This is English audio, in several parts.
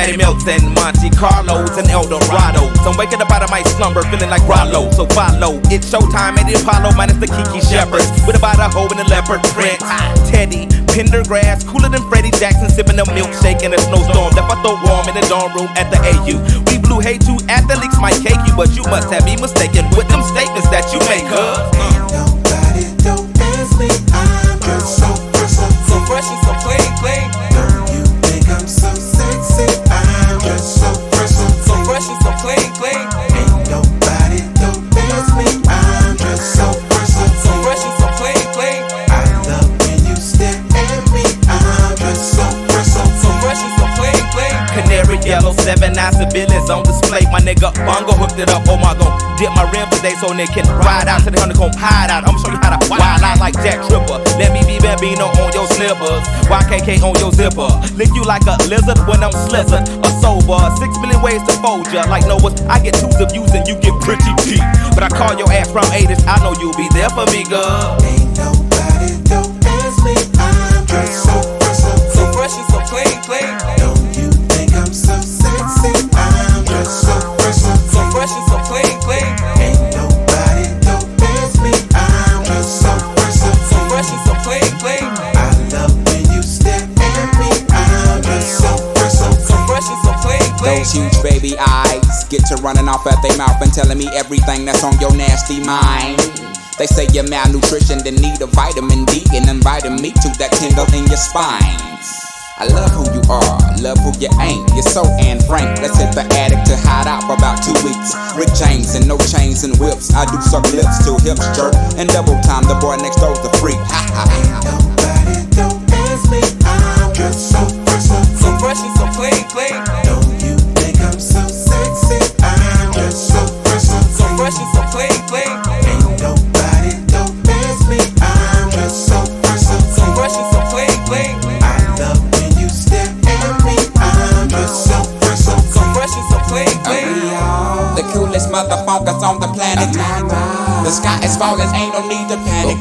Patty Melts and Monte Carlos and Eldorados. I'm waking up out of my slumber feeling like Rollo, so follow. It's showtime at the Apollo minus the Kiki Shepherds. With about a hoe and a leopard print. Teddy, Pendergrass, cooler than Freddie Jackson, sipping a milkshake in a snowstorm. Left my throat warm in the dorm room at the AU. We blew hay too, athletes might cake you, but you must have me mistaken with them statements that you make, Ain't nobody don't ask me. I'm just so fresh and so clean, clean. Don't you think I'm so sexy? I'm just so fresh and so clean, clean. Ain't nobody don't ask me. I'm just so fresh and so clean, clean. I love when you stare at me. I'm just so fresh and so clean, clean. Canary yellow, 7 9 civilians on display. My nigga Bongo hooked it up. Oh my god, dip my rim today so they can ride out to the honeycomb hide out. I'ma show you how to wild out like Jack Tripper. Let me be Bambino on your slippers, YKK on your zipper. Lick you like a lizard when I'm slizzard or sober. 6 million ways to fold ya. Like Noah, I get 2 of views and you get pretty deep. But I call your ass from 80s. I know you'll be there for me, girl. Ain't nobody don't ask me. I'm just so fresh and so clean, clean. Don't you think I'm so sexy? I'm just so fresh and so clean, clean. Ain't nobody don't ask me. I'm just so fresh and so clean, clean. I love when you stare at me. I'm just so fresh and so clean, clean. Those huge baby eyes get to running off at their mouth and telling me everything that's on your nasty mind. They say you're malnutrition, then need a vitamin D, and inviting me to that tingle in your spine. I love who you are, love who you ain't. You're so Anne Frank. Let's hit the attic to hide out for about 2 weeks. Rick James and no chains and whips. I do suck lips till hips jerk, and double time. The boy next door's the freak. Ha ha. Ain't nobody don't ask me. I'm just so fresh and so clean, clean. Don't you think I'm so sexy? I'm just so fresh and so clean, clean. Ain't nobody don't ask me. I'm just so fresh and so clean, clean. I love when you stare at me. I'm just so fresh and so clean, clean. The coolest motherfuckers on the planet. The sky is falling, ain't no need to panic.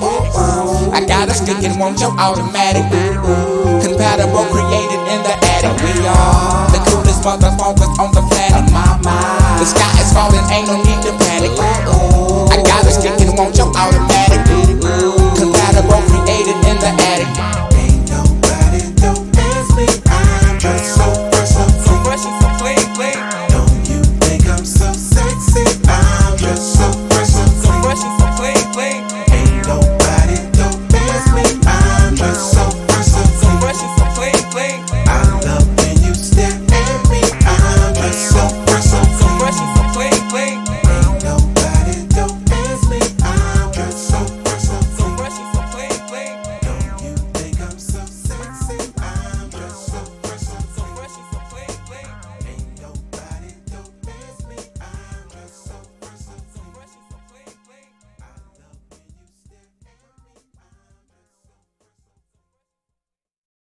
I got a stick and want your automatic. Compatible, created in the attic. We are the coolest motherfuckers on the planet. The sky is falling, ain't no need to panic. I got a stick and want your automatic.